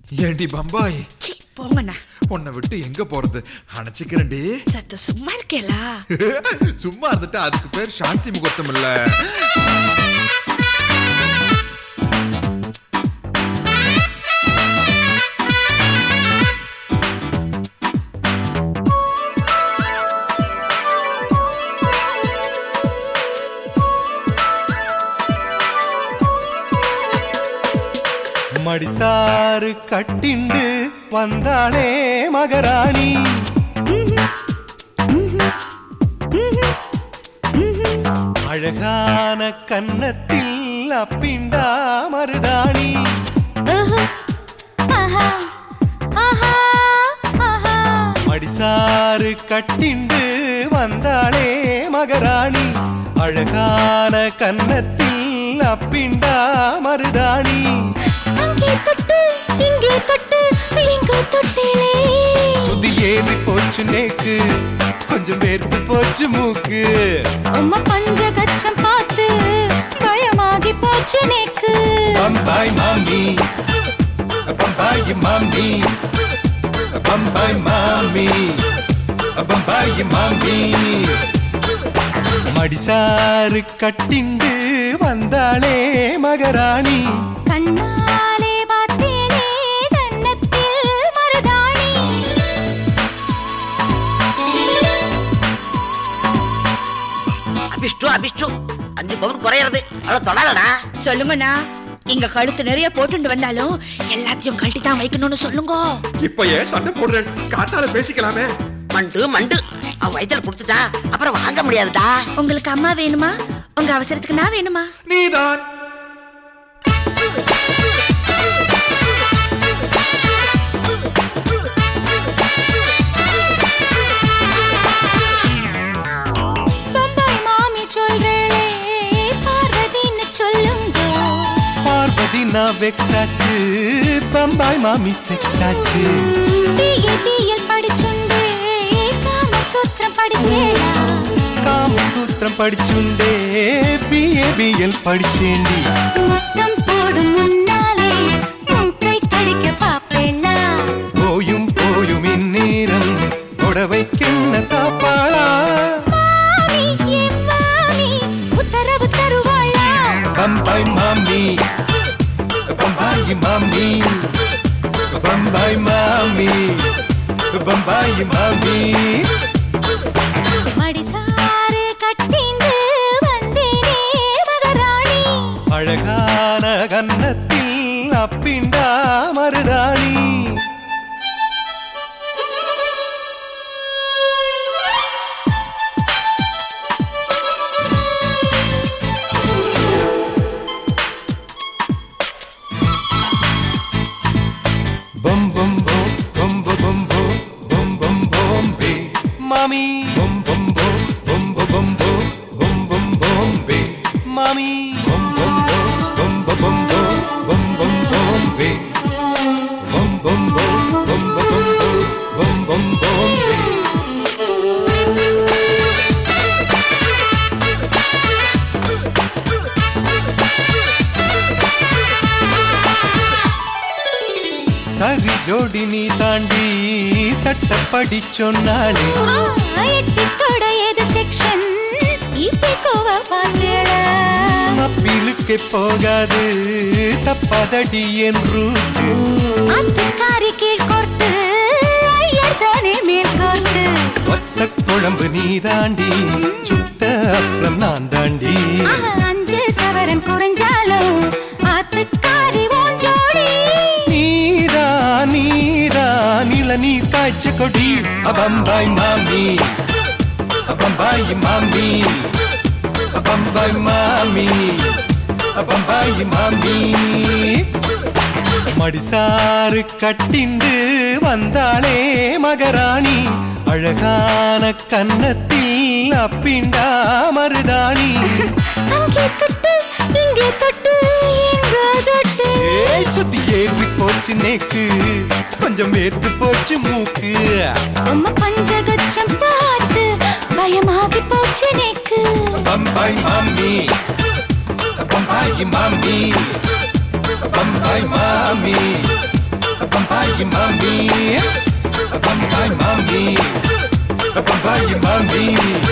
ஏண்டி பம்பாய் போங்கண்ணா. உன்னை விட்டு எங்க போறது? அணைச்சிக்கிறேன்டி. சத்த சும்மா இருக்கேலா? சும்மா இருந்துட்டு அதுக்கு பேர் சாந்தி முகூர்த்தம் இல்ல. மடிசாறு கட்டிண்டு வந்தாளே மகராணி, அழகான கன்னத்தில் அப்பிண்டா மருதாணி. மடிசாறு கட்டிண்டு வந்தாளே மகராணி, அழகான கன்னத்தில் அப்பிண்டா மருதாணி. சுதி ஏறி போச்சு நேக்கு, கொஞ்சம் வேர்த்து போச்சு மூக்கு. அம்மா பஞ்சகச்சம் பார்த்து பயமாகி போச்சு நேக்கு. பம்பாய் மாமி, பம்பாய் மாமி, பம்பாய் மாமி, பம்பாய் மாமி. மடிசாறு கட்டிண்டு வந்தாளே மகராணி, கண்ணாலே பார்த்தேனே கன்னத்தில் மருதாணி. அபிஷ்டு அபிஷ்டு 5 பவுன் குறையிறது அவ்வளவு தொடாதடா. சொல்லுங்கண்ணா. இங்க கழுத்து நிறைய போட்டு வந்தாலும் எல்லாத்தையும் கழட்டி தான் வைக்கணும்னு சொல்லுங்க. இப்ப ஏன் சண்டை போடுற? காத்தால பேசிக்கலாமே. மண்டு மண்டு அவ வயித்துல கொடுத்துட்டா அப்புறம் வாங்க முடியாதுடா. உங்களுக்கு அம்மா வேணுமா? உங்க அவசரத்துக்கு நான் வேணுமா? நீதான். பம்பாய் மாமி சொல்றேளே பார்வதின்னு சொல்லுங்க. பார்வதி நான் வெக்ஸாச்சு, பம்பாய் மாமி செக்ஸாச்சு. பிஎல் படிச்சுண்டே காமசூத்திரம் படிச்சேடா. காமசூத்திரம் படிச்சுண்டே பிஏபிஎல் படிச்சேண்டி. முத்தம் போடும் முன்னாலே மூக்கை கடிக்க பாப்பேனா. போயும் போயும் இந்நேரம் உடவைக்கென்ன தாப்பாளா. மாமி என் மாமி உத்தரவு தருவாளா. பம்பாய் மாமி, பம்பாய் மாமி, பம்பாய் மாமி, பம்பாய் மாமி. மடிசாறு கட்டிண்டு வந்தேனே மகராணி, அழகான கன்னத்தில் அப்பிண்டா மருதாணி. Bum bum bum bum bum bum bum bum bum be mommy, bum bum bum bum bum bum bum bum be mommy, bum bum bum bum bum bum bum be bum bum bum bum bum bum be. சரி ஜோடி நீ தாண்டி சட்டப்படி சொன்னாலே. எட்டித்தோட ஏது section இப்ப கோவ பாத்தேட. மப்பிலுக்கே போகாது தப்பாதடி என் ரூட்டு. அத்துக்காரி கீழ் கோர்த்து ஐயர் தானே மேல் கோர்த்து. ஒத்த குழம்பு நீ தாண்டி, சுத்த அப்புறம் நான் தாண்டி. 5 சவரன் குறைஞ்சாலும் ஆத்துக்காரி ஓஞ்சோடி. நீதா நீதா இளநீர் காய்ச்ச கொடி. பம்பாய் மாமி, பம்பாய் மாமி, பம்பாய் மாமி, பம்பாய் மாமி. மடிசாறு கட்டிண்டு வந்தாளே மகராணி, அழகான கன்னத்தில் அப்பிண்டா மருதாணி. அங்கே தொட்டு இங்கே தொட்டு எங்கோ தொட்டு. சுத்தி ஏறி போச்சு நேக்கு, கொஞ்சம் வேர்த்து போச்சு மூக்கு. அம்மா பஞ்சகச்சம் பார்த்து பயமாகி போச்சு நேக்கு. பம்பாய் மாமி, பம்பாய் மாமி, பம்பாய் மாமி, Bambai, mommy.